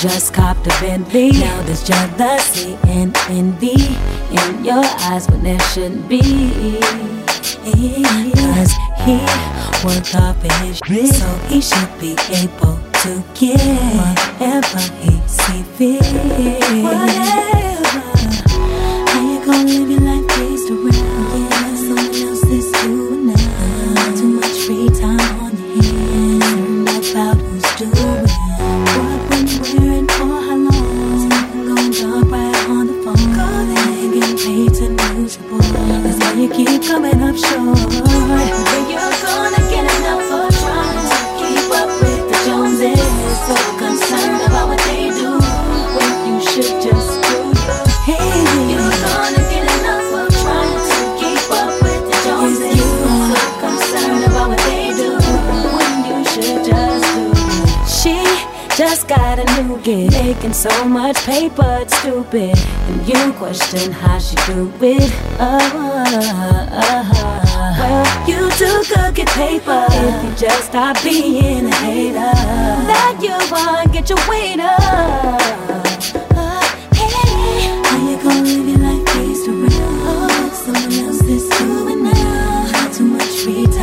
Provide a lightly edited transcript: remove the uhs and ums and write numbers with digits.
just copped a Bentley. Now there's jealousy and envy in your eyes when there shouldn't be. Cause he worked hard for his shit, so he should be able to get whatever he see fit. Whatever. How you gonna live your life based around someone else's doing now? Too much free time on your hands, about who's doing what, when, where, and for how long. So you can go and jump right on the phone. Calling, getting paid to lose your boy. That's why you keep coming up short. When you're gonna get enough of trying to keep up with the Joneses, so concerned about what they do when you should just do. Hey, you're gonna get enough of trying to keep up with the Joneses, so concerned about what they do when you should just do. She just got a new gig, making so much paper, it's stupid. And you question how she do it. Well, you too could get paper if you just stop being a hater. That you want, get your weight up. Hey, how you gonna live your life based around someone else is doing now? Too much free time.